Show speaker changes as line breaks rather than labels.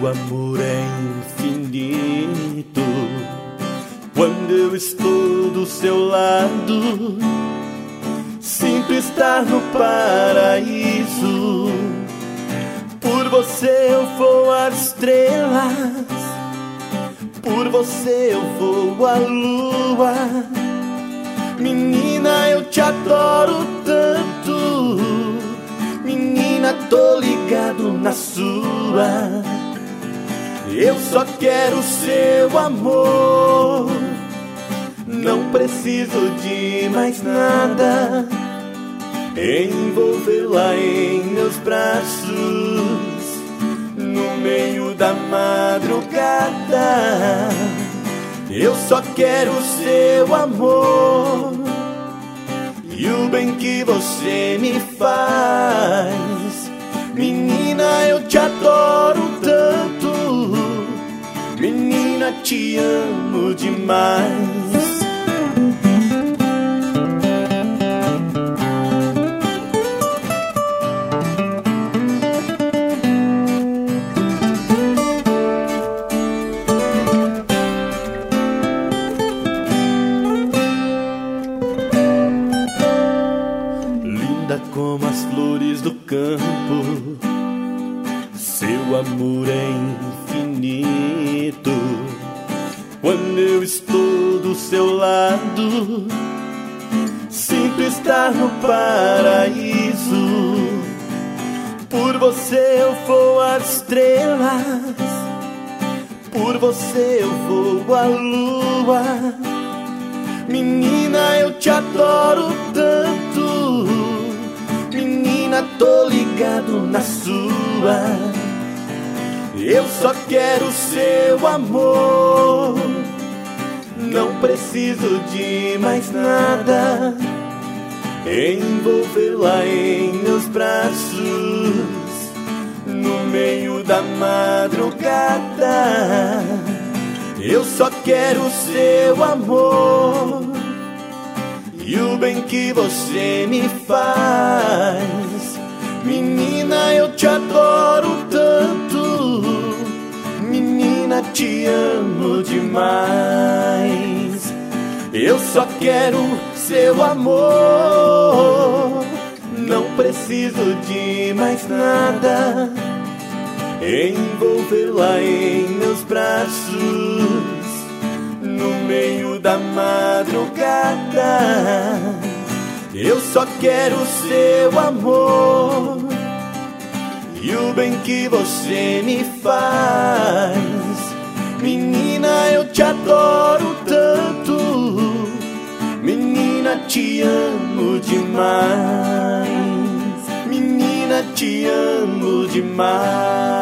amor é infinito. Quando eu estou do seu lado, sinto estar no paraíso. Por você eu vou às estrelas, por você eu vou à lua. Menina, eu te adoro tanto. Menina, tô ligado na sua. Eu só quero seu amor. Não preciso de mais nada. Envolvê-la em meus braços no meio da madrugada. Eu só quero seu amor e o bem que você me faz. Menina, eu te adoro tanto. Menina, te amo demais. Como as flores do campo, seu amor é infinito. Quando eu estou do seu lado, sinto estar no paraíso. Por você eu vou às estrelas, por você eu vou à lua. Menina, eu te adoro tanto. Menina, tô ligado na sua. Eu só quero seu amor. Não preciso de mais nada. Envolvê-la em meus braços no meio da madrugada. Eu só quero seu amor e o bem que você me faz. Menina, eu te adoro tanto. Menina, te amo demais. Eu só quero seu amor. Não preciso de mais nada. Envolvê-la em meus braços no meio da madrugada. Eu só quero seu amor e o bem que você me faz. Menina, eu te adoro tanto. Menina, te amo demais. Menina, te amo demais.